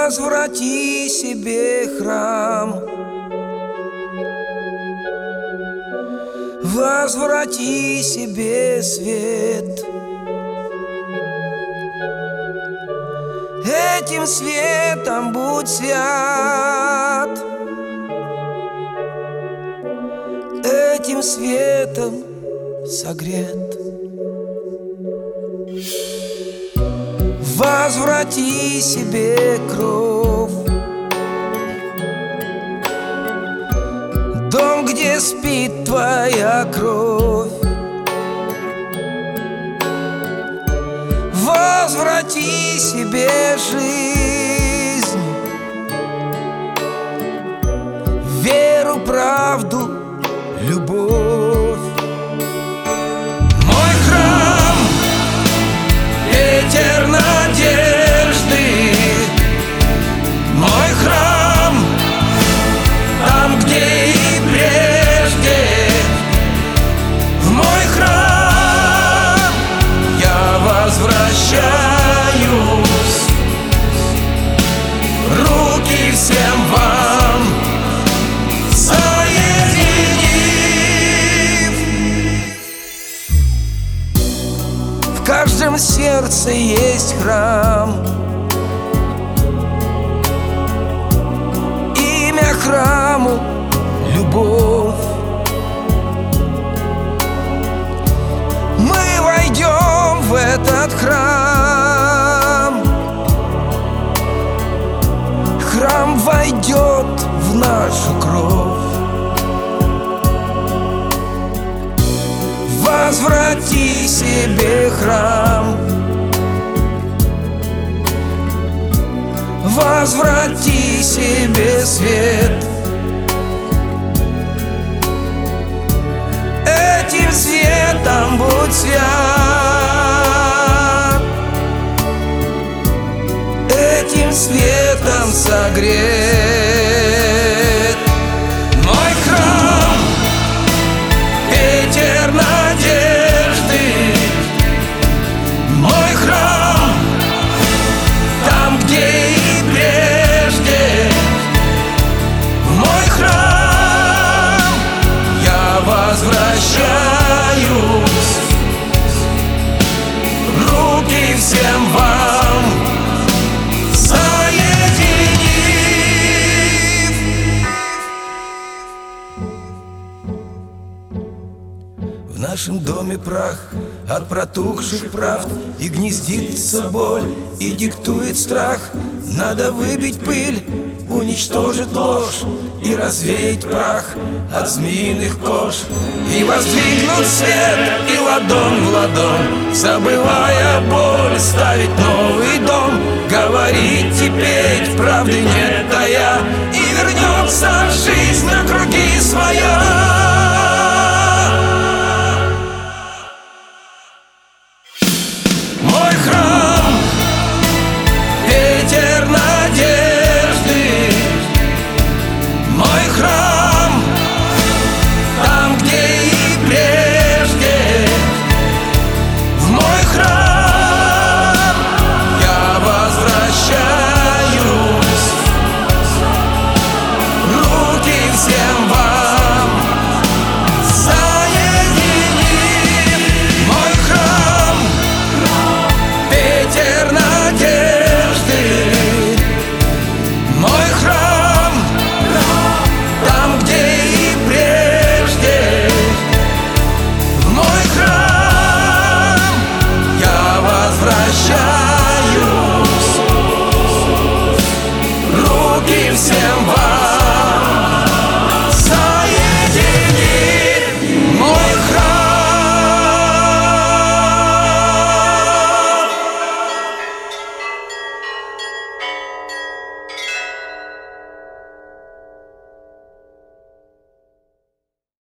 Возврати себе храм, возврати себе свет. Этим светом будь свят, этим светом согрет. Возврати себе кровь, дом, где спит твоя кровь. Возврати себе жизнь, веру, правду, любовь. Мой храм, ветер надежды. Мой храм, там, где и прежде. В мой храм я возвращаюсь, руки всем вам соединив. В каждом сердце есть храм, имя храму — любовь. Мы войдем в этот храм, храм войдет в нашу кровь. Возврати себе храм, возврати себе свет. Этим светом будь свят, этим светом согрет. Мой храм, ветер надежды. Мой храм, там, где и прежде. В мой храм я возвращаюсь, руки всем вам соединив. В нашем доме прах от протухших правд, и гнездится боль, и диктует страх. Надо выбить пыль, уничтожить ложь и развеять прах от змеиных кож. И воздвигнуть свет, и ладонь в ладонь, забывая боль, ставить новый дом. Говорить и петь, правды нет тая, и вернется жизнь на круги своя.